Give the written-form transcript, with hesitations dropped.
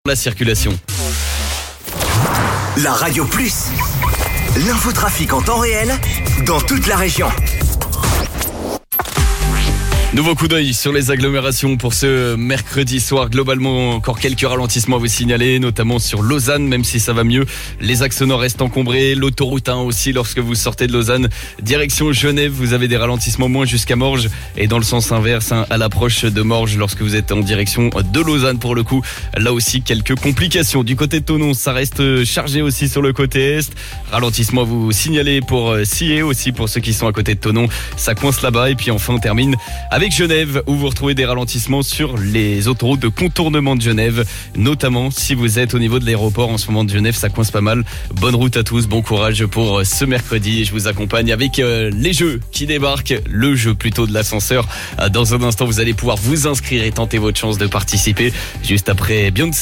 La circulation. La Radio Plus, l'infotrafic en temps réel dans toute la région. Nouveau coup d'œil sur les agglomérations pour ce mercredi soir. Globalement, encore quelques ralentissements à vous signaler, notamment sur Lausanne, même si ça va mieux. Les axes nord restent encombrés. L'autoroute 1 aussi, lorsque vous sortez de Lausanne. Direction Genève, vous avez des ralentissements moins jusqu'à Morges. Et dans le sens inverse, à l'approche de Morges, lorsque vous êtes en direction de Lausanne pour le coup. Là aussi, quelques complications. Du côté de Thonon, ça reste chargé aussi sur le côté est. Ralentissement à vous signaler pour Sillé aussi, pour ceux qui sont à côté de Thonon. Ça coince là-bas. Et puis enfin, on termine avec Genève, où vous retrouvez des ralentissements sur les autoroutes de contournement de Genève, notamment si vous êtes au niveau de l'aéroport en ce moment de Genève, ça coince pas mal. Bonne route à tous, bon courage pour ce mercredi. Je vous accompagne avec les jeux qui débarquent, le jeu plutôt de l'ascenseur. Dans un instant, vous allez pouvoir vous inscrire et tenter votre chance de participer juste après Beyoncé.